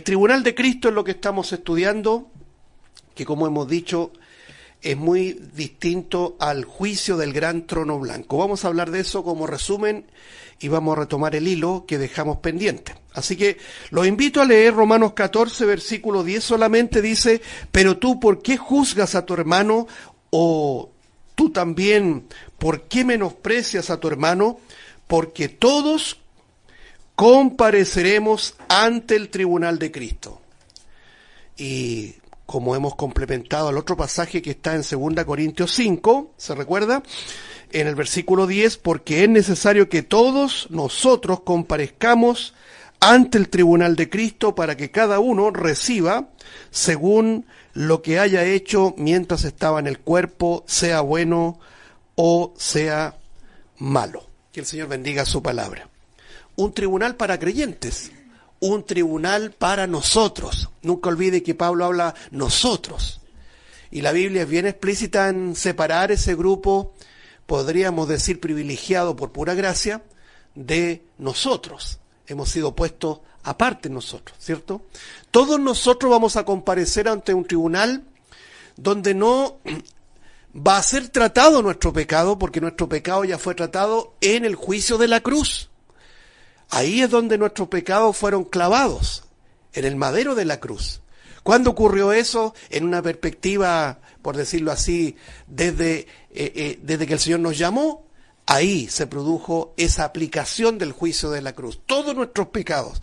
tribunal de Cristo es lo que estamos estudiando, que como hemos dicho, es muy distinto al juicio del gran trono blanco. Vamos a hablar de eso como resumen y vamos a retomar el hilo que dejamos pendiente. Así que los invito a leer Romanos 14, versículo 10 solamente. Dice: pero tú, ¿por qué juzgas a tu hermano? O tú también, ¿por qué menosprecias a tu hermano? Porque todos compareceremos ante el tribunal de Cristo. Y como hemos complementado el otro pasaje que está en 2 Corintios 5, ¿se recuerda? En el versículo 10, porque es necesario que todos nosotros comparezcamos ante el tribunal de Cristo para que cada uno reciba según lo que haya hecho mientras estaba en el cuerpo, sea bueno o sea malo. Que el Señor bendiga su palabra. Un tribunal para creyentes, un tribunal para nosotros. Nunca olvide que Pablo habla nosotros. Y la Biblia es bien explícita en separar ese grupo, podríamos decir privilegiado por pura gracia, de nosotros. Hemos sido puestos aparte nosotros, ¿cierto? Todos nosotros vamos a comparecer ante un tribunal donde no va a ser tratado nuestro pecado, porque nuestro pecado ya fue tratado en el juicio de la cruz. Ahí es donde nuestros pecados fueron clavados, en el madero de la cruz. ¿Cuándo ocurrió eso? En una perspectiva, por decirlo así, desde que el Señor nos llamó, ahí se produjo esa aplicación del juicio de la cruz. Todos nuestros pecados,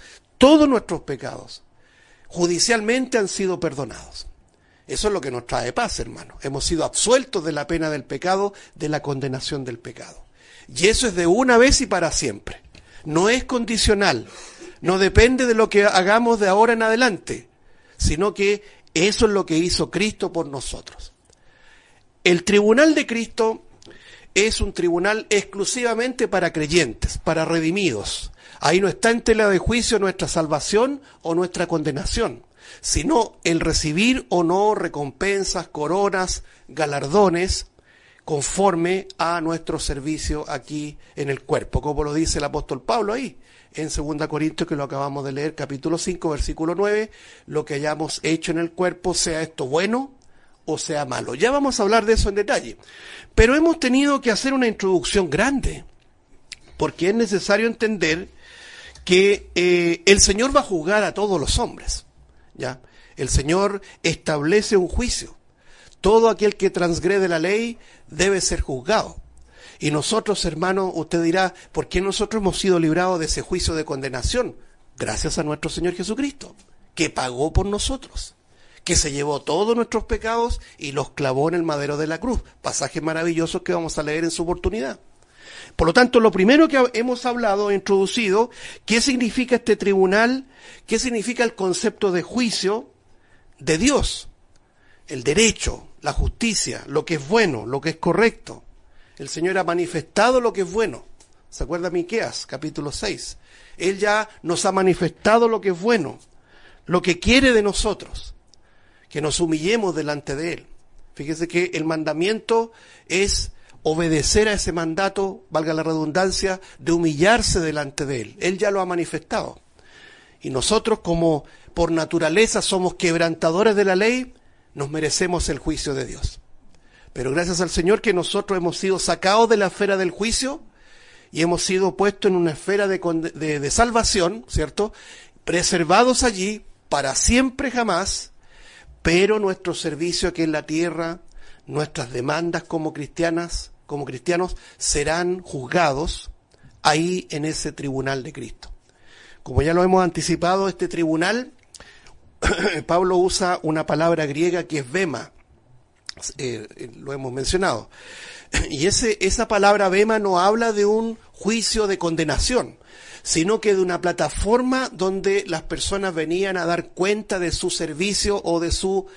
judicialmente han sido perdonados. Eso es lo que nos trae paz, hermano. Hemos sido absueltos de la pena del pecado, de la condenación del pecado. Y eso es de una vez y para siempre. No es condicional, no depende de lo que hagamos de ahora en adelante, sino que eso es lo que hizo Cristo por nosotros. El tribunal de Cristo es un tribunal exclusivamente para creyentes, para redimidos. Ahí no está en tela de juicio nuestra salvación o nuestra condenación, sino el recibir o no recompensas, coronas, galardones, conforme a nuestro servicio aquí en el cuerpo, como lo dice el apóstol Pablo ahí, en 2 Corintios, que lo acabamos de leer, capítulo 5, versículo 9, lo que hayamos hecho en el cuerpo, sea esto bueno o sea malo. Ya vamos a hablar de eso en detalle, pero hemos tenido que hacer una introducción grande, porque es necesario entender que el Señor va a juzgar a todos los hombres, ¿ya? El Señor establece un juicio. Todo aquel que transgrede la ley debe ser juzgado. Y nosotros, hermanos, usted dirá, ¿por qué nosotros hemos sido librados de ese juicio de condenación? Gracias a nuestro Señor Jesucristo, que pagó por nosotros, que se llevó todos nuestros pecados y los clavó en el madero de la cruz. Pasajes maravillosos que vamos a leer en su oportunidad. Por lo tanto, lo primero que hemos hablado, introducido, ¿qué significa este tribunal? ¿Qué significa el concepto de juicio de Dios? El derecho, la justicia, lo que es bueno, lo que es correcto. El Señor ha manifestado lo que es bueno. ¿Se acuerda Miqueas, capítulo 6? Él ya nos ha manifestado lo que es bueno, lo que quiere de nosotros, que nos humillemos delante de Él. Fíjese que el mandamiento es obedecer a ese mandato, valga la redundancia, de humillarse delante de Él. Él ya lo ha manifestado. Y nosotros, como por naturaleza somos quebrantadores de la ley, nos merecemos el juicio de Dios. Pero gracias al Señor que nosotros hemos sido sacados de la esfera del juicio y hemos sido puestos en una esfera de salvación, ¿cierto? Preservados allí para siempre jamás, pero nuestro servicio aquí en la tierra, nuestras demandas como cristianos, serán juzgados ahí en ese tribunal de Cristo. Como ya lo hemos anticipado, este tribunal, Pablo usa una palabra griega que es bema, lo hemos mencionado, y esa palabra bema no habla de un juicio de condenación, sino que de una plataforma donde las personas venían a dar cuenta de su servicio o de su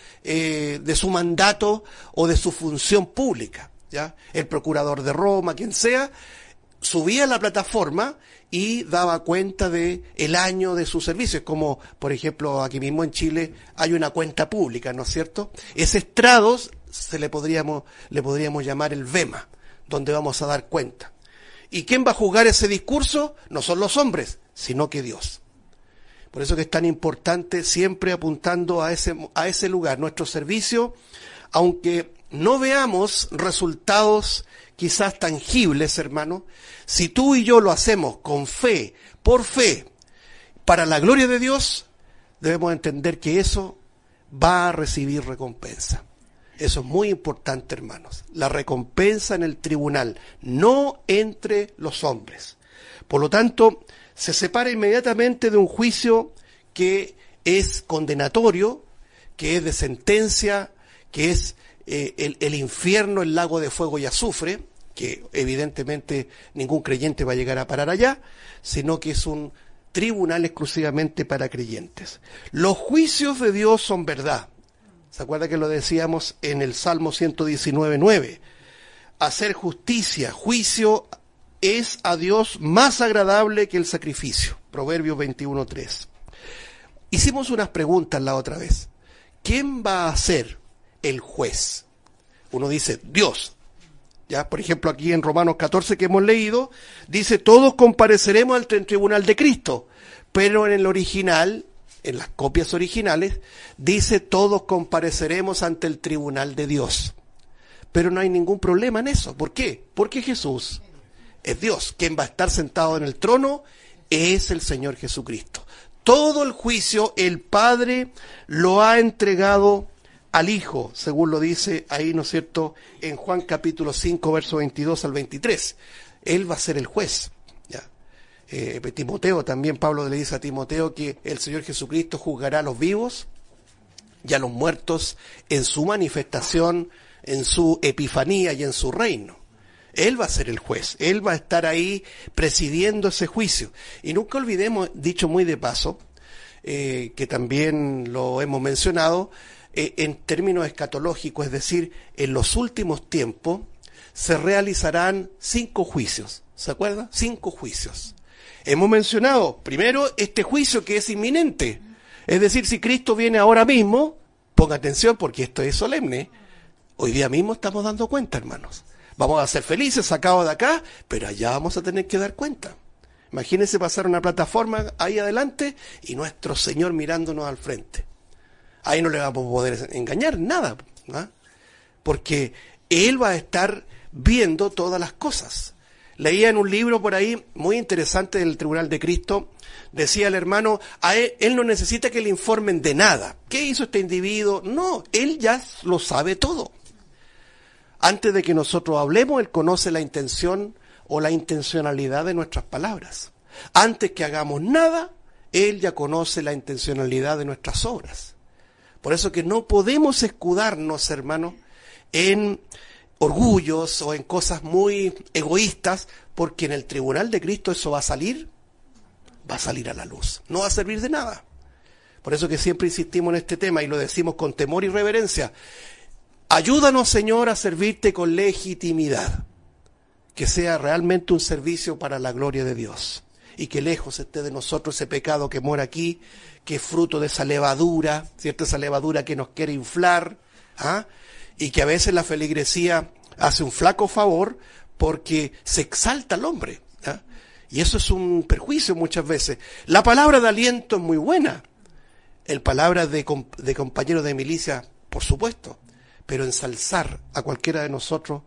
mandato o de su función pública, ¿ya? El procurador de Roma, quien sea, subía a la plataforma y daba cuenta de el año de su servicio. Es como, por ejemplo, aquí mismo en Chile hay una cuenta pública, ¿no es cierto? Ese estrado le podríamos llamar el bema, donde vamos a dar cuenta. ¿Y quién va a juzgar ese discurso? No son los hombres, sino que Dios. Por eso que es tan importante siempre apuntando a ese lugar. Nuestro servicio, aunque no veamos resultados quizás tangibles, hermano, si tú y yo lo hacemos con fe, por fe, para la gloria de Dios, debemos entender que eso va a recibir recompensa. Eso es muy importante, hermanos. La recompensa en el tribunal, no entre los hombres. Por lo tanto, se separa inmediatamente de un juicio que es condenatorio, que es de sentencia, que es el infierno, el lago de fuego y azufre, que evidentemente ningún creyente va a llegar a parar allá, sino que es un tribunal exclusivamente para creyentes. Los juicios de Dios son verdad. ¿Se acuerda que lo decíamos en el Salmo 119:9? Hacer justicia, juicio es a Dios más agradable que el sacrificio. Proverbios 21:3. Hicimos unas preguntas la otra vez. ¿Quién va a ser el juez? Uno dice, Dios. Ya, por ejemplo, aquí en Romanos 14 que hemos leído, dice, todos compareceremos ante el tribunal de Cristo. Pero en el original, en las copias originales, dice, todos compareceremos ante el tribunal de Dios. Pero no hay ningún problema en eso. ¿Por qué? Porque Jesús es Dios. Quien va a estar sentado en el trono es el Señor Jesucristo. Todo el juicio el Padre lo ha entregado al Hijo, según lo dice ahí, ¿no es cierto?, en Juan capítulo 5, verso 22 al 23. Él va a ser el juez. ¿Ya? Timoteo, también Pablo le dice a Timoteo que el Señor Jesucristo juzgará a los vivos y a los muertos en su manifestación, en su epifanía y en su reino. Él va a ser el juez, Él va a estar ahí presidiendo ese juicio. Y nunca olvidemos, dicho muy de paso, que también lo hemos mencionado, en términos escatológicos, es decir, en los últimos tiempos se realizarán 5 juicios. ¿Se acuerdan? 5 juicios. Hemos mencionado, primero, este juicio que es inminente. Es decir, si Cristo viene ahora mismo, ponga atención porque esto es solemne, hoy día mismo estamos dando cuenta, hermanos. Vamos a ser felices, sacados de acá, pero allá vamos a tener que dar cuenta. Imagínense pasar una plataforma ahí adelante y nuestro Señor mirándonos al frente. Ahí no le vamos a poder engañar nada, ¿no? Porque Él va a estar viendo todas las cosas. Leía en un libro por ahí muy interesante del Tribunal de Cristo, decía el hermano, él no necesita que le informen de nada. ¿Qué hizo este individuo? No, Él ya lo sabe todo. Antes de que nosotros hablemos, Él conoce la intención o la intencionalidad de nuestras palabras. Antes que hagamos nada, Él ya conoce la intencionalidad de nuestras obras. Por eso que no podemos escudarnos, hermanos, en orgullos o en cosas muy egoístas, porque en el tribunal de Cristo eso va a salir a la luz. No va a servir de nada. Por eso que siempre insistimos en este tema y lo decimos con temor y reverencia. Ayúdanos, Señor, a servirte con legitimidad, que sea realmente un servicio para la gloria de Dios, y que lejos esté de nosotros ese pecado que mora aquí, que es fruto de esa levadura, ¿cierto? Esa levadura que nos quiere inflar, y que a veces la feligresía hace un flaco favor porque se exalta al hombre, y eso es un perjuicio muchas veces. La palabra de aliento es muy buena, el palabra de compañero de milicia, por supuesto, pero ensalzar a cualquiera de nosotros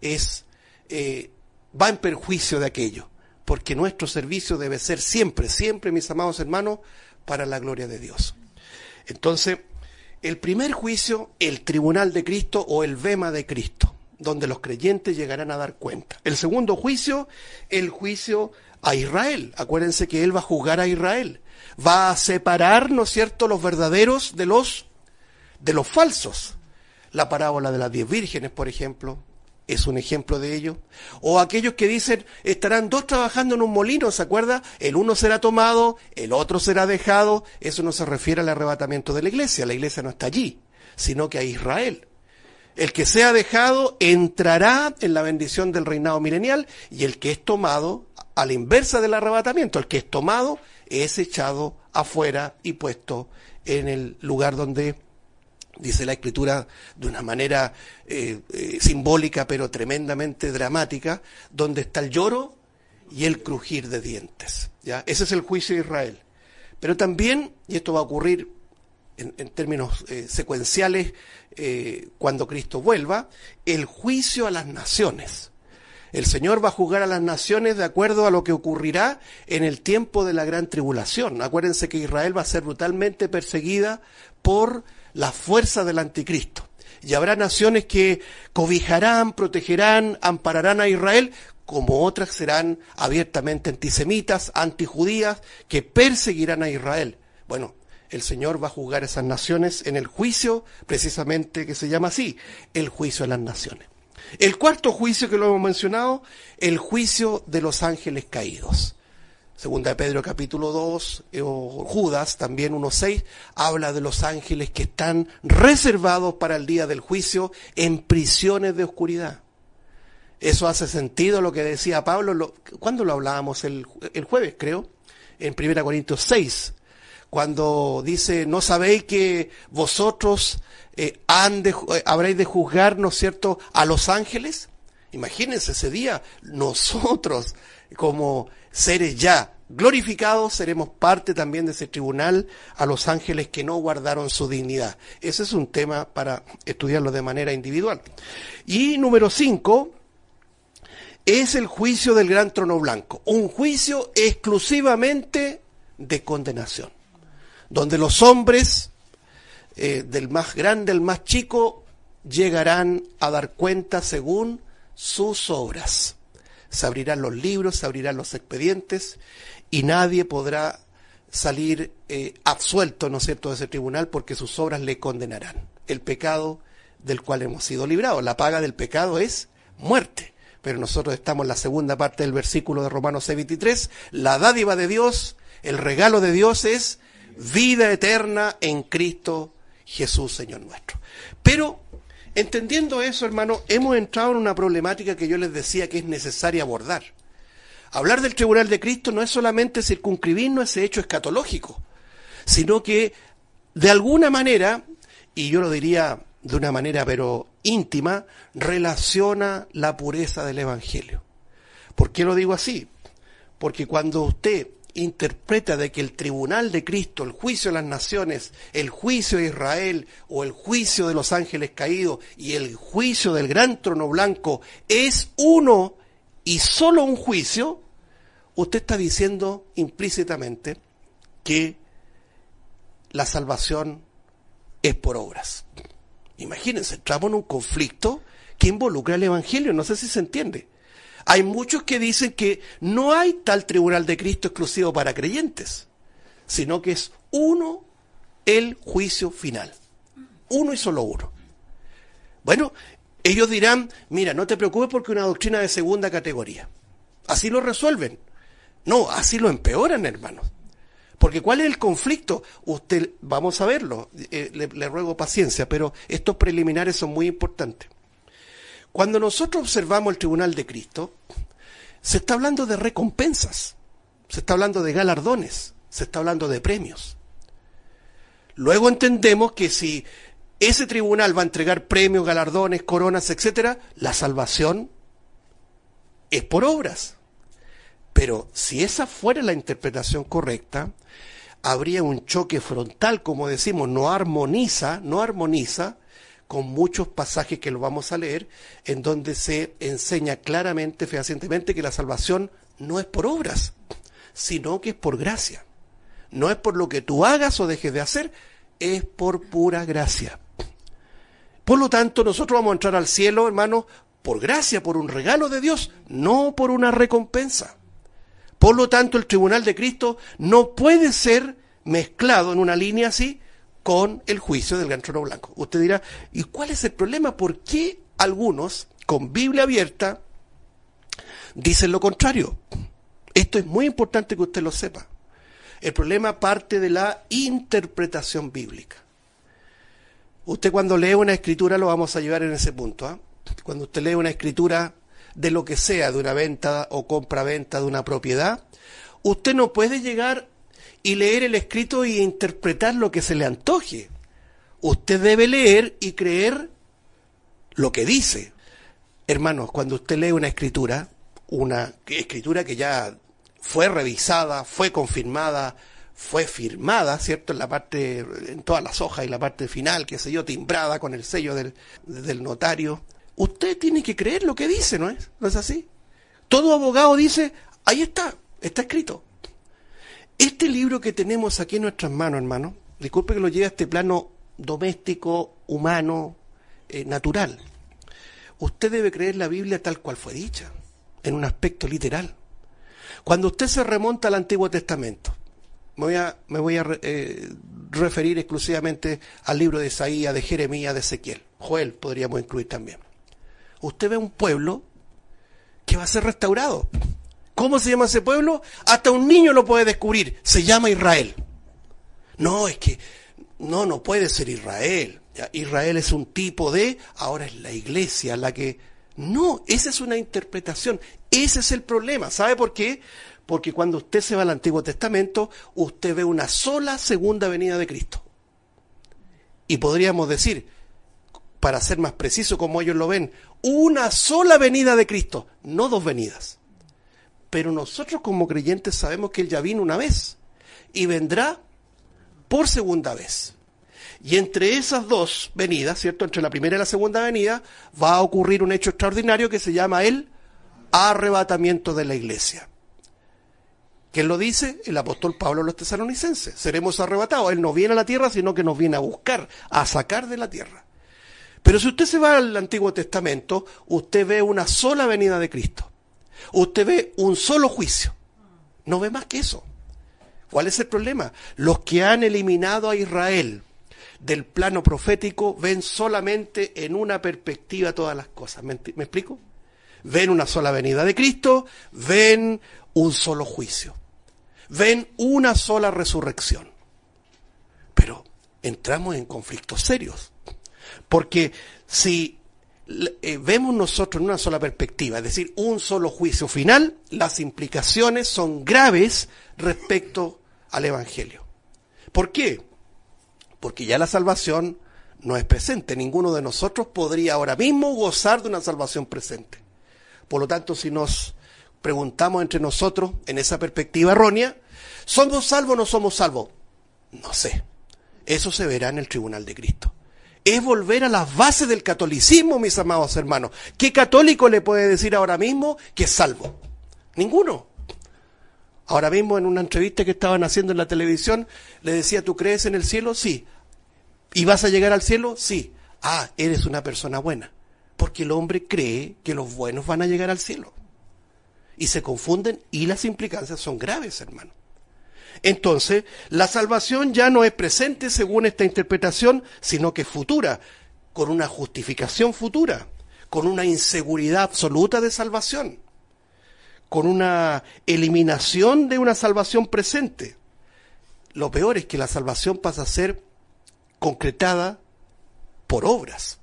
va en perjuicio de aquello, porque nuestro servicio debe ser siempre, siempre, mis amados hermanos, para la gloria de Dios. Entonces, el primer juicio, el tribunal de Cristo o el bema de Cristo, donde los creyentes llegarán a dar cuenta. El segundo juicio, el juicio a Israel. Acuérdense que Él va a juzgar a Israel. Va a separar, ¿no es cierto?, los verdaderos de los falsos. La parábola de las 10 vírgenes, por ejemplo, es un ejemplo de ello. O aquellos que dicen, estarán 2 trabajando en un molino, ¿se acuerda? El uno será tomado, el otro será dejado. Eso no se refiere al arrebatamiento de la iglesia no está allí, sino que a Israel. El que sea dejado entrará en la bendición del reinado milenial, y el que es tomado, a la inversa del arrebatamiento, el que es tomado es echado afuera y puesto en el lugar donde, dice la Escritura de una manera simbólica pero tremendamente dramática, donde está el lloro y el crujir de dientes. ¿Ya? Ese es el juicio de Israel. Pero también, y esto va a ocurrir en términos secuenciales cuando Cristo vuelva, el juicio a las naciones. El Señor va a juzgar a las naciones de acuerdo a lo que ocurrirá en el tiempo de la gran tribulación. Acuérdense que Israel va a ser brutalmente perseguida por las fuerzas del anticristo. Y habrá naciones que cobijarán, protegerán, ampararán a Israel, como otras serán abiertamente antisemitas, antijudías, que perseguirán a Israel. Bueno, el Señor va a juzgar a esas naciones en el juicio, precisamente que se llama así, el juicio a las naciones. El cuarto juicio que lo hemos mencionado, el juicio de los ángeles caídos. Segunda de Pedro capítulo 2, o Judas también 1:6, habla de los ángeles que están reservados para el día del juicio en prisiones de oscuridad. Eso hace sentido lo que decía Pablo, ¿cuándo lo hablábamos? El jueves, creo, en 1 Corintios 6, cuando dice, ¿no sabéis que vosotros habréis de juzgar, ¿no es cierto?, a los ángeles? Imagínense ese día, nosotros como seres ya glorificados seremos parte también de ese tribunal a los ángeles que no guardaron su dignidad. Ese es un tema para estudiarlo de manera individual. Y número 5 es el juicio del gran trono blanco, un juicio exclusivamente de condenación, donde los hombres, del más grande al más chico, llegarán a dar cuenta según sus obras. Se abrirán los libros, se abrirán los expedientes y nadie podrá salir absuelto, ¿no es cierto?, de ese tribunal, porque sus obras le condenarán. El pecado del cual hemos sido librados. La paga del pecado es muerte. Pero nosotros estamos en la segunda parte del versículo de Romanos 6:23. La dádiva de Dios, el regalo de Dios es vida eterna en Cristo Jesús, Señor nuestro. Pero, entendiendo eso, hermano, hemos entrado en una problemática que yo les decía que es necesaria abordar. Hablar del tribunal de Cristo no es solamente circunscribirnos a ese hecho escatológico, sino que, de alguna manera, y yo lo diría de una manera pero íntima, relaciona la pureza del Evangelio. ¿Por qué lo digo así? Porque cuando usted interpreta de que el tribunal de Cristo, el juicio de las naciones, el juicio de Israel o el juicio de los ángeles caídos y el juicio del gran trono blanco es uno y solo un juicio, usted está diciendo implícitamente que la salvación es por obras. Imagínense, entramos en un conflicto que involucra el Evangelio, no sé si se entiende. Hay muchos que dicen que no hay tal tribunal de Cristo exclusivo para creyentes, sino que es uno el juicio final. Uno y solo uno. Bueno, ellos dirán, mira, no te preocupes porque es una doctrina de segunda categoría. Así lo resuelven. No, así lo empeoran, hermanos. Porque ¿cuál es el conflicto? Usted, vamos a verlo, le ruego paciencia, pero estos preliminares son muy importantes. Cuando nosotros observamos el tribunal de Cristo, se está hablando de recompensas, se está hablando de galardones, se está hablando de premios. Luego entendemos que si ese tribunal va a entregar premios, galardones, coronas, etcétera, la salvación es por obras. Pero si esa fuera la interpretación correcta, habría un choque frontal, como decimos, no armoniza con muchos pasajes que lo vamos a leer, en donde se enseña claramente, fehacientemente, que la salvación no es por obras, sino que es por gracia. No es por lo que tú hagas o dejes de hacer, es por pura gracia. Por lo tanto, nosotros vamos a entrar al cielo, hermanos, por gracia, por un regalo de Dios, no por una recompensa. Por lo tanto, el tribunal de Cristo no puede ser mezclado en una línea así con el juicio del gran trono blanco. Usted dirá, ¿y cuál es el problema? ¿Por qué algunos, con Biblia abierta, dicen lo contrario? Esto es muy importante que usted lo sepa. El problema parte de la interpretación bíblica. Usted cuando lee una escritura, lo vamos a llevar en ese punto, ¿eh? Cuando usted lee una escritura de lo que sea, de una venta o compra-venta de una propiedad, usted no puede llegar y leer el escrito e interpretar lo que se le antoje. Usted debe leer y creer lo que dice. Hermanos, cuando usted lee una escritura que ya fue revisada, fue confirmada fue firmada, ¿cierto?, en la parte, en todas las hojas y la parte final, qué sé yo, timbrada con el sello del notario. Usted tiene que creer lo que dice, ¿no es? ¿No es así? Todo abogado dice, ahí está escrito. Este libro que tenemos aquí en nuestras manos, hermano, disculpe que lo lleve a este plano doméstico, humano, natural. Usted debe creer la Biblia tal cual fue dicha, en un aspecto literal. Cuando usted se remonta al Antiguo Testamento, me voy a referir exclusivamente al libro de Isaías, de Jeremías, de Ezequiel. Joel podríamos incluir también. Usted ve un pueblo que va a ser restaurado. ¿Cómo se llama ese pueblo? Hasta un niño lo puede descubrir. Se llama Israel. No, es que no puede ser Israel. Ya, Israel es un tipo de, ahora es la iglesia la que... No, esa es una interpretación. Ese es el problema. ¿Sabe por qué? Porque cuando usted se va al Antiguo Testamento, usted ve una sola segunda venida de Cristo. Y podríamos decir, para ser más preciso como ellos lo ven, una sola venida de Cristo, no dos venidas. Pero nosotros como creyentes sabemos que Él ya vino una vez y vendrá por segunda vez. Y entre esas dos venidas, ¿cierto?, entre la primera y la segunda venida, va a ocurrir un hecho extraordinario que se llama el arrebatamiento de la iglesia. ¿Quién lo dice? El apóstol Pablo a los tesalonicenses. Seremos arrebatados. Él no viene a la tierra, sino que nos viene a buscar, a sacar de la tierra. Pero si usted se va al Antiguo Testamento, usted ve una sola venida de Cristo. Usted ve un solo juicio. No ve más que eso. ¿Cuál es el problema? Los que han eliminado a Israel del plano profético ven solamente en una perspectiva todas las cosas. ¿Me explico? Ven una sola venida de Cristo, ven un solo juicio, ven una sola resurrección. Pero entramos en conflictos serios, porque si vemos nosotros en una sola perspectiva, es decir, un solo juicio final, las implicaciones son graves respecto al Evangelio. ¿Por qué? Porque ya la salvación no es presente. Ninguno de nosotros podría ahora mismo gozar de una salvación presente. Por lo tanto, si nos preguntamos entre nosotros en esa perspectiva errónea, ¿somos salvos o no somos salvos? No sé. Eso se verá en el tribunal de Cristo. Es volver a las bases del catolicismo, mis amados hermanos. ¿Qué católico le puede decir ahora mismo que es salvo? Ninguno. Ahora mismo en una entrevista que estaban haciendo en la televisión, le decía, ¿tú crees en el cielo? Sí. ¿Y vas a llegar al cielo? Sí. Ah, eres una persona buena. Porque el hombre cree que los buenos van a llegar al cielo. Y se confunden y las implicancias son graves, hermano. Entonces, la salvación ya no es presente según esta interpretación, sino que es futura, con una justificación futura, con una inseguridad absoluta de salvación, con una eliminación de una salvación presente. Lo peor es que la salvación pasa a ser concretada por obras.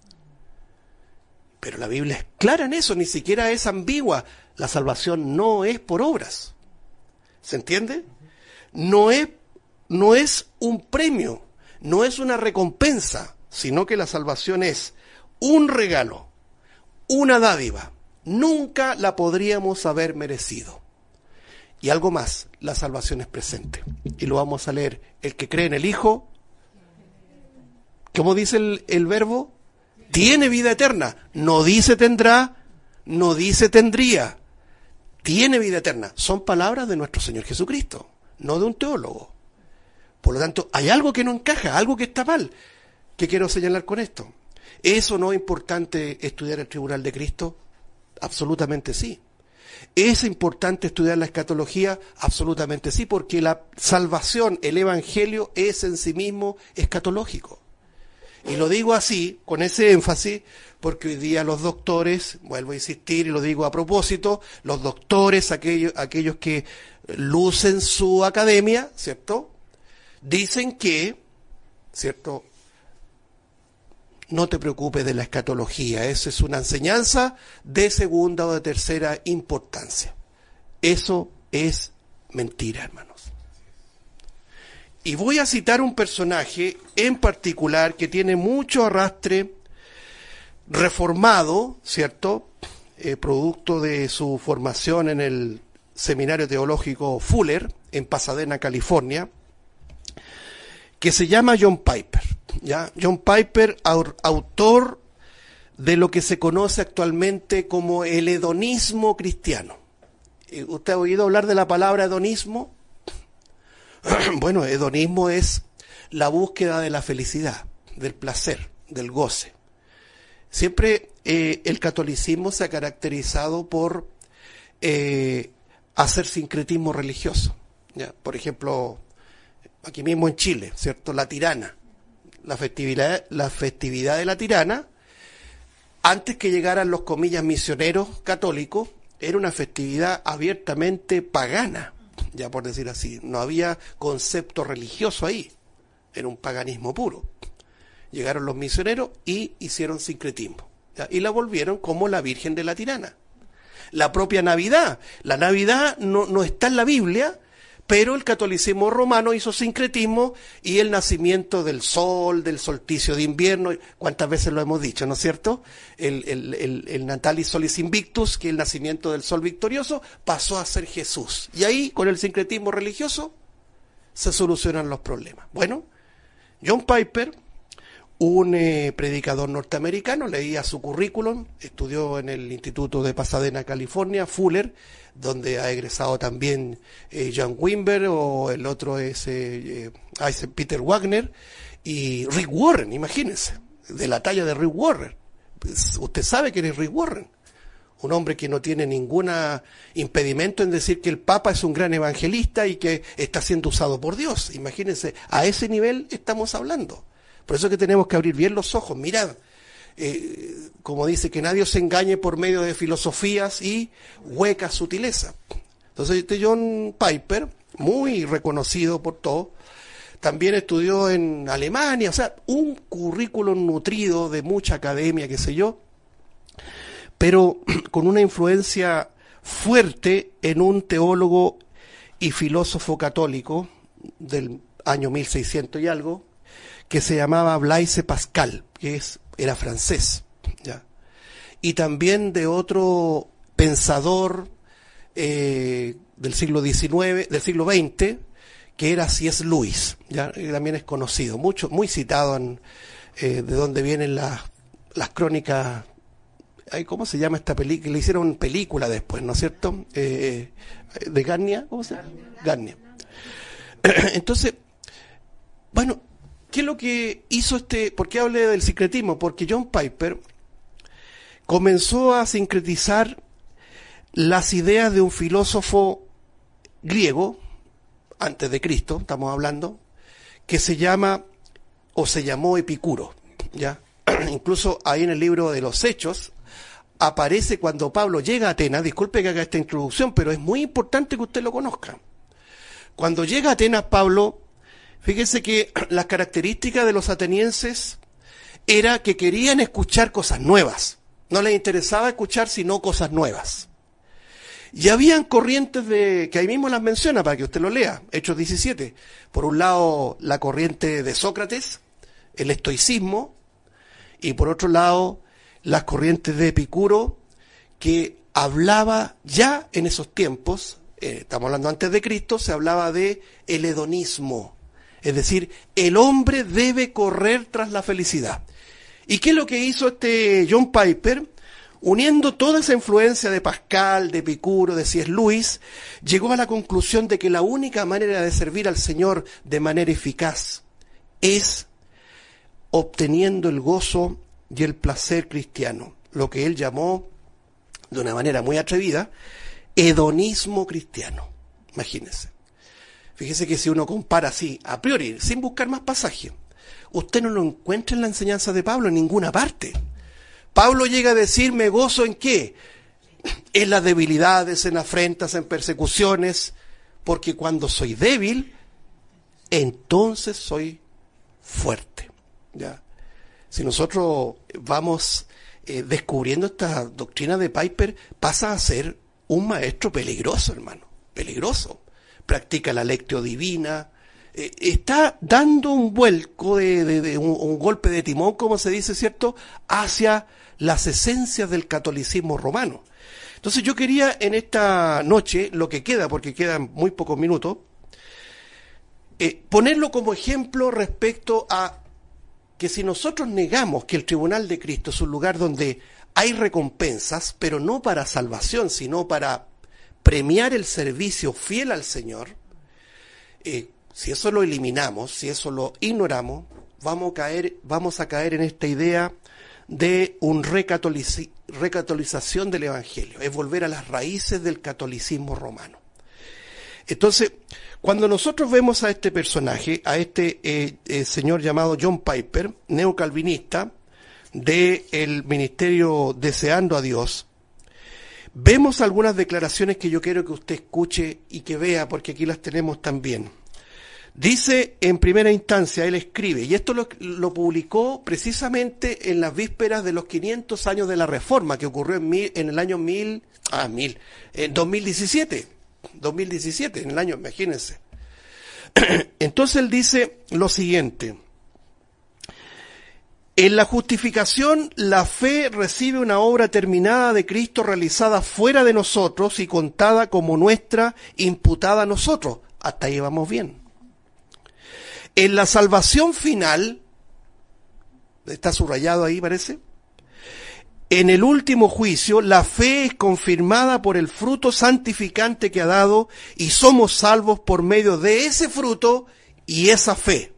Pero la Biblia es clara en eso, ni siquiera es ambigua. La salvación no es por obras. ¿Se entiende? No es un premio, no es una recompensa, sino que la salvación es un regalo, una dádiva. Nunca la podríamos haber merecido. Y algo más, la salvación es presente. Y lo vamos a leer. El que cree en el Hijo, ¿cómo dice el verbo? Tiene vida eterna. No dice tendrá, no dice tendría. Tiene vida eterna. Son palabras de nuestro Señor Jesucristo, no de un teólogo. Por lo tanto, hay algo que no encaja, algo que está mal. ¿Qué quiero señalar con esto? ¿Es o no importante estudiar el tribunal de Cristo? Absolutamente sí. ¿Es importante estudiar la escatología? Absolutamente sí, porque la salvación, el evangelio, es en sí mismo escatológico. Y lo digo así, con ese énfasis, porque hoy día los doctores, vuelvo a insistir y lo digo a propósito, los doctores, aquellos que lucen su academia, ¿cierto?, dicen que, ¿cierto?, no te preocupes de la escatología, eso es una enseñanza de segunda o de tercera importancia. Eso es mentira, hermanos. Y voy a citar un personaje en particular que tiene mucho arrastre reformado, ¿cierto?, producto de su formación en el seminario teológico Fuller, en Pasadena, California, que se llama John Piper. ¿Ya? John Piper, autor de lo que se conoce actualmente como el hedonismo cristiano. ¿Usted ha oído hablar de la palabra hedonismo? Bueno, hedonismo es la búsqueda de la felicidad, del placer, del goce. Siempre el catolicismo se ha caracterizado por hacer sincretismo religioso. ¿Ya? Por ejemplo, aquí mismo en Chile, ¿cierto? La Tirana, la festividad de la Tirana, antes que llegaran los comillas misioneros católicos, era una festividad abiertamente pagana, ya por decir así. No había concepto religioso ahí, era un paganismo puro. Llegaron los misioneros y hicieron sincretismo, ¿ya? Y la volvieron como la Virgen de la Tirana. La propia Navidad, la Navidad no está en la Biblia, pero el catolicismo romano hizo sincretismo y el nacimiento del sol, del solsticio de invierno, cuántas veces lo hemos dicho, ¿no es cierto? El Natalis Solis Invictus, que es el nacimiento del sol victorioso, pasó a ser Jesús. Y ahí, con el sincretismo religioso, se solucionan los problemas. Bueno, John Piper, un predicador norteamericano, leía su currículum, estudió en el Instituto de Pasadena, California, Fuller, donde ha egresado también John Wimber, o el otro es Peter Wagner, y Rick Warren, imagínense, de la talla de Rick Warren. Pues, usted sabe quién es Rick Warren, un hombre que no tiene ningún impedimento en decir que el Papa es un gran evangelista y que está siendo usado por Dios. Imagínense, a ese nivel estamos hablando. Por eso es que tenemos que abrir bien los ojos. Mirad, como dice, que nadie se engañe por medio de filosofías y huecas sutilezas. Entonces este John Piper, muy reconocido por todos, también estudió en Alemania, o sea, un currículum nutrido de mucha academia, qué sé yo, pero con una influencia fuerte en un teólogo y filósofo católico del año 1600 y algo, que se llamaba Blaise Pascal, que era francés, ¿ya? Y también de otro pensador del siglo XIX, del siglo XX, que era C.S. Lewis, ¿ya? Y también es conocido, muy citado de donde vienen las crónicas. ¿Cómo se llama esta película? Le hicieron película después, ¿no es cierto? De Garnia, ¿cómo se llama? Garnia. Entonces, bueno, ¿qué es lo que hizo por qué hablé del sincretismo? Porque John Piper comenzó a sincretizar las ideas de un filósofo griego, antes de Cristo, estamos hablando, que se llamó Epicuro, ¿ya? Incluso ahí en el libro de los Hechos, aparece cuando Pablo llega a Atenas. Disculpe que haga esta introducción, pero es muy importante que usted lo conozca. Cuando llega a Atenas Pablo, fíjese que las características de los atenienses era que querían escuchar cosas nuevas. No les interesaba escuchar sino cosas nuevas. Y habían corrientes que ahí mismo las menciona para que usted lo lea, Hechos 17. Por un lado, la corriente de Sócrates, el estoicismo, y por otro lado, las corrientes de Epicuro, que hablaba ya en esos tiempos, estamos hablando antes de Cristo, se hablaba de el hedonismo. Es decir, el hombre debe correr tras la felicidad. ¿Y qué es lo que hizo este John Piper? Uniendo toda esa influencia de Pascal, de Epicuro, de C.S. Lewis, llegó a la conclusión de que la única manera de servir al Señor de manera eficaz es obteniendo el gozo y el placer cristiano, lo que él llamó, de una manera muy atrevida, hedonismo cristiano. Imagínense. Fíjese que si uno compara así, a priori, sin buscar más pasajes, usted no lo encuentra en la enseñanza de Pablo en ninguna parte. Pablo llega a decir, ¿me gozo en qué? En las debilidades, en afrentas, en persecuciones, porque cuando soy débil, entonces soy fuerte. ¿Ya? Si nosotros vamos descubriendo esta doctrina de Piper, pasa a ser un maestro peligroso, hermano, peligroso. Practica la lectio divina, está dando un vuelco, un golpe de timón, como se dice, ¿cierto?, hacia las esencias del catolicismo romano. Entonces yo quería en esta noche, lo que queda, porque quedan muy pocos minutos, ponerlo como ejemplo respecto a que si nosotros negamos que el tribunal de Cristo es un lugar donde hay recompensas, pero no para salvación, sino para premiar el servicio fiel al Señor, si eso lo eliminamos, si eso lo ignoramos, vamos a caer en esta idea de un recatolización del Evangelio, es volver a las raíces del catolicismo romano. Entonces, cuando nosotros vemos a este personaje, a este señor llamado John Piper, neocalvinista, del ministerio Deseando a Dios, vemos algunas declaraciones que yo quiero que usted escuche y que vea, porque aquí las tenemos también. Dice, en primera instancia, él escribe, y esto lo publicó precisamente en las vísperas de los 500 años de la Reforma, que ocurrió en el año 2017, en el año, imagínense. Entonces él dice lo siguiente: en la justificación, la fe recibe una obra terminada de Cristo realizada fuera de nosotros y contada como nuestra, imputada a nosotros. Hasta ahí vamos bien. En la salvación final, está subrayado ahí parece, en el último juicio, la fe es confirmada por el fruto santificante que ha dado y somos salvos por medio de ese fruto y esa fe.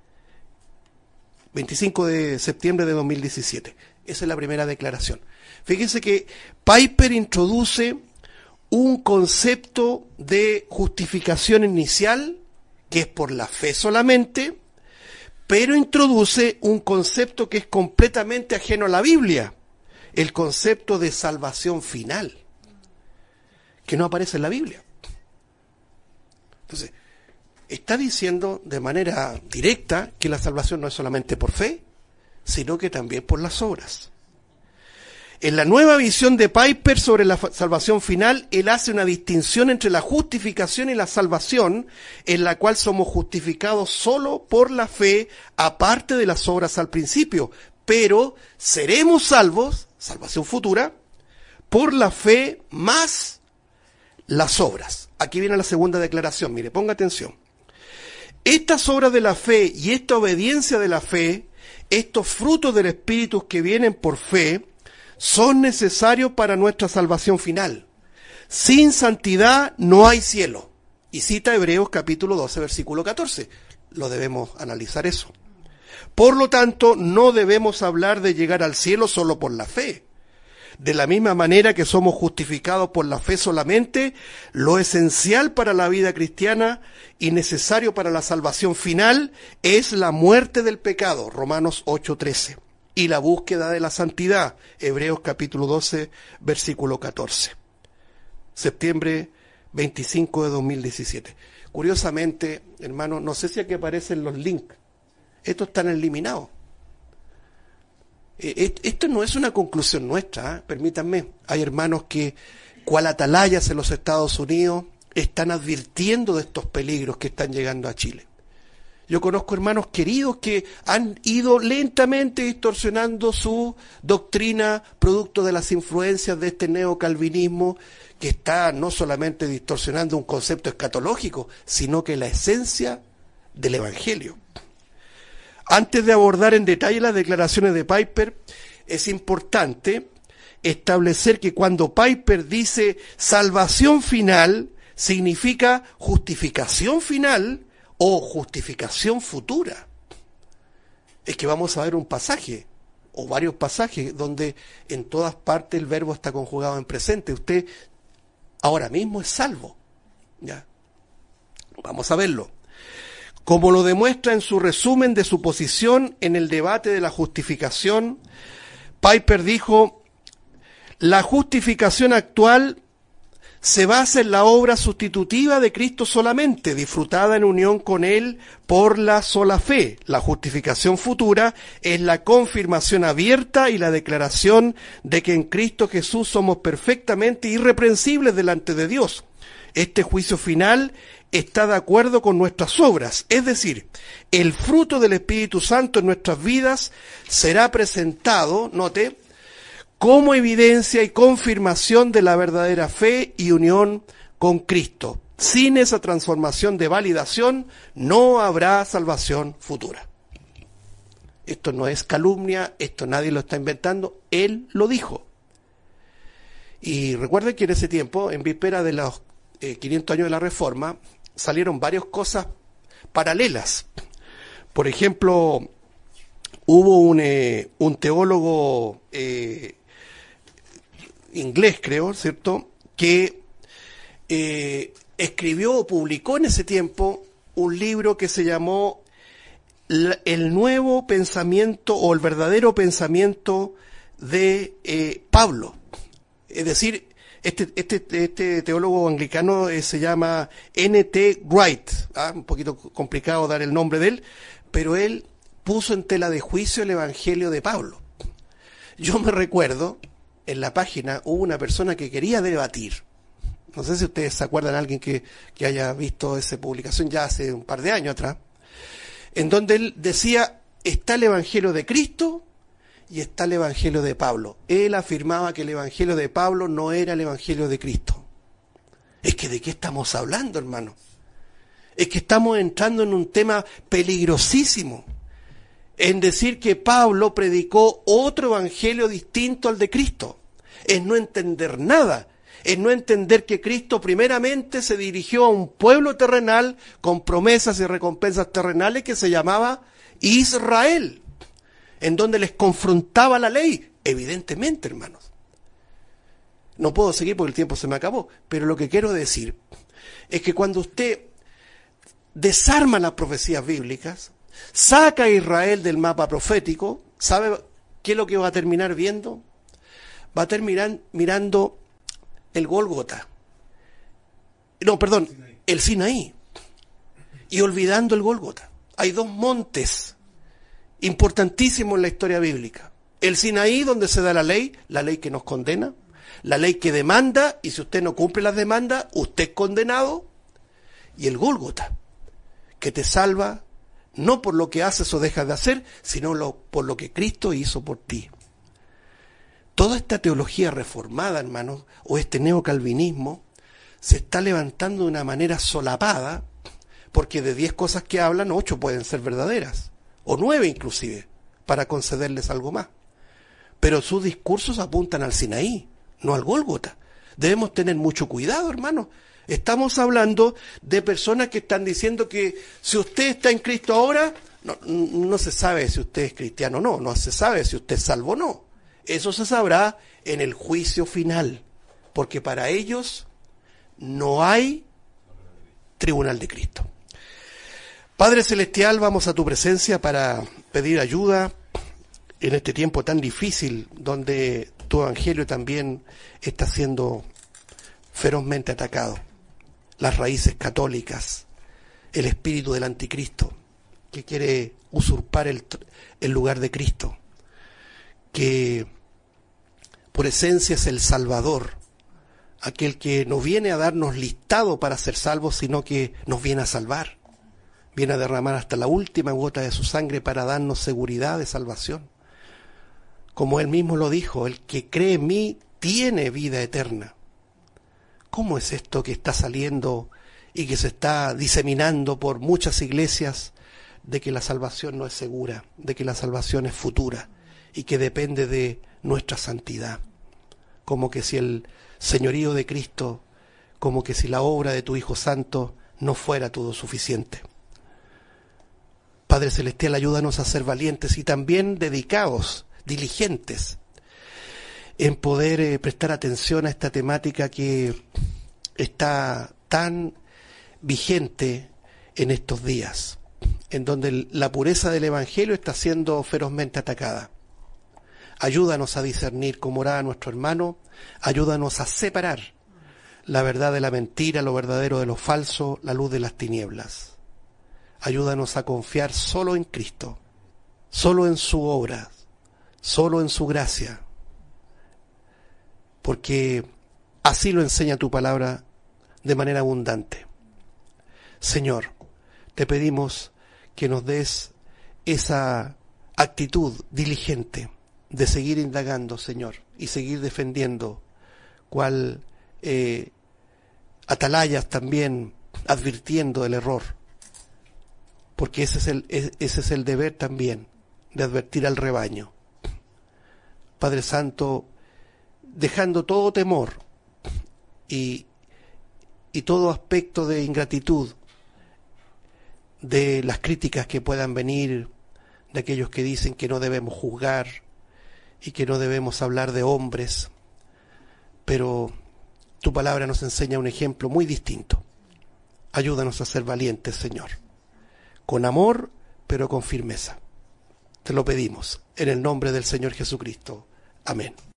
25 de septiembre de 2017. Esa es la primera declaración. Fíjense que Piper introduce un concepto de justificación inicial, que es por la fe solamente, pero introduce un concepto que es completamente ajeno a la Biblia, el concepto de salvación final, que no aparece en la Biblia. Entonces, está diciendo de manera directa que la salvación no es solamente por fe, sino que también por las obras. En la nueva visión de Piper sobre la salvación final, él hace una distinción entre la justificación y la salvación, en la cual somos justificados solo por la fe, aparte de las obras al principio, pero seremos salvos, salvación futura, por la fe más las obras. Aquí viene la segunda declaración, mire, ponga atención. Estas obras de la fe y esta obediencia de la fe, estos frutos del Espíritu que vienen por fe, son necesarios para nuestra salvación final. Sin santidad no hay cielo. Y cita Hebreos capítulo 12, versículo 14. Lo debemos analizar eso. Por lo tanto, no debemos hablar de llegar al cielo solo por la fe. De la misma manera que somos justificados por la fe solamente, lo esencial para la vida cristiana y necesario para la salvación final es la muerte del pecado, Romanos 8:13, y la búsqueda de la santidad, Hebreos capítulo 12, versículo 14. Septiembre 25 de 2017. Curiosamente, hermano, no sé si aquí aparecen los links. Estos están eliminados. Esto no es una conclusión nuestra, permítanme. Hay hermanos que, cual atalayas en los Estados Unidos, están advirtiendo de estos peligros que están llegando a Chile. Yo conozco hermanos queridos que han ido lentamente distorsionando su doctrina producto de las influencias de este neocalvinismo que está no solamente distorsionando un concepto escatológico, sino que la esencia del Evangelio. Antes de abordar en detalle las declaraciones de Piper, es importante establecer que cuando Piper dice salvación final, significa justificación final o justificación futura. Es que vamos a ver un pasaje, o varios pasajes, donde en todas partes el verbo está conjugado en presente. Usted ahora mismo es salvo. ¿Ya? Vamos a verlo. Como lo demuestra en su resumen de su posición en el debate de la justificación, Piper dijo: la justificación actual se basa en la obra sustitutiva de Cristo solamente, disfrutada en unión con Él por la sola fe. La justificación futura es la confirmación abierta y la declaración de que en Cristo Jesús somos perfectamente irreprensibles delante de Dios. Este juicio final está de acuerdo con nuestras obras, es decir, el fruto del Espíritu Santo en nuestras vidas será presentado, note, como evidencia y confirmación de la verdadera fe y unión con Cristo. Sin esa transformación de validación no habrá salvación futura. Esto no es calumnia, esto nadie lo está inventando, él lo dijo. Y recuerden que en ese tiempo, en víspera de los 500 años de la Reforma, salieron varias cosas paralelas. Por ejemplo, hubo un teólogo inglés, creo, ¿cierto?, que escribió o publicó en ese tiempo un libro que se llamó El nuevo pensamiento o el verdadero pensamiento de Pablo. Es decir, este teólogo anglicano se llama N.T. Wright, un poquito complicado dar el nombre de él, pero él puso en tela de juicio el Evangelio de Pablo. Yo me recuerdo, en la página hubo una persona que quería debatir. No sé si ustedes se acuerdan de alguien que haya visto esa publicación ya hace un par de años atrás, en donde él decía, está el Evangelio de Cristo y está el Evangelio de Pablo. Él afirmaba que el Evangelio de Pablo no era el Evangelio de Cristo. Es que ¿de qué estamos hablando, hermano? Es que estamos entrando en un tema peligrosísimo, en decir que Pablo predicó otro evangelio distinto al de Cristo. Es no entender nada, es no entender que Cristo primeramente se dirigió a un pueblo terrenal con promesas y recompensas terrenales que se llamaba Israel, en donde les confrontaba la ley, evidentemente, hermanos. No puedo seguir porque el tiempo se me acabó, pero lo que quiero decir es que cuando usted desarma las profecías bíblicas, saca a Israel del mapa profético, ¿sabe qué es lo que va a terminar viendo? Va a terminar mirando el Gólgota. No, perdón, el Sinaí. Y olvidando el Gólgota. Hay dos montes importantísimos en la historia bíblica. El Sinaí, donde se da la ley que nos condena, la ley que demanda, y si usted no cumple las demandas, usted es condenado. Y el Gólgota, que te salva no por lo que haces o dejas de hacer, sino por lo que Cristo hizo por ti. Toda esta teología reformada, hermanos, o este neocalvinismo, se está levantando de una manera solapada, porque de 10 cosas que hablan, 8 pueden ser verdaderas, o 9 inclusive, para concederles algo más. Pero sus discursos apuntan al Sinaí, no al Gólgota. Debemos tener mucho cuidado, hermanos. Estamos hablando de personas que están diciendo que si usted está en Cristo ahora, no se sabe si usted es cristiano o no se sabe si usted es salvo o no. Eso se sabrá en el juicio final, porque para ellos no hay tribunal de Cristo. Padre Celestial, vamos a tu presencia para pedir ayuda en este tiempo tan difícil, donde tu evangelio también está siendo ferozmente atacado. Las raíces católicas, el espíritu del anticristo, que quiere usurpar el lugar de Cristo, que por esencia es el Salvador, aquel que no viene a darnos listado para ser salvos, sino que nos viene a salvar, viene a derramar hasta la última gota de su sangre para darnos seguridad de salvación. Como él mismo lo dijo, el que cree en mí tiene vida eterna. ¿Cómo es esto que está saliendo y que se está diseminando por muchas iglesias de que la salvación no es segura, de que la salvación es futura y que depende de nuestra santidad? Como que si el señorío de Cristo, como que si la obra de tu Hijo Santo no fuera todo suficiente. Padre Celestial, ayúdanos a ser valientes y también dedicados, diligentes, en poder prestar atención a esta temática que está tan vigente en estos días, en donde la pureza del Evangelio está siendo ferozmente atacada. Ayúdanos a discernir como oraba nuestro hermano, ayúdanos a separar la verdad de la mentira, lo verdadero de lo falso, la luz de las tinieblas. Ayúdanos a confiar solo en Cristo, solo en su obra, solo en su gracia, porque así lo enseña tu palabra de manera abundante. Señor, te pedimos que nos des esa actitud diligente de seguir indagando, Señor, y seguir defendiendo, cual atalayas también advirtiendo del error, porque ese es el deber también, de advertir al rebaño. Padre Santo, dejando todo temor y todo aspecto de ingratitud, de las críticas que puedan venir de aquellos que dicen que no debemos juzgar y que no debemos hablar de hombres, pero tu palabra nos enseña un ejemplo muy distinto. Ayúdanos a ser valientes, Señor, con amor, pero con firmeza. Te lo pedimos, en el nombre del Señor Jesucristo. Amén.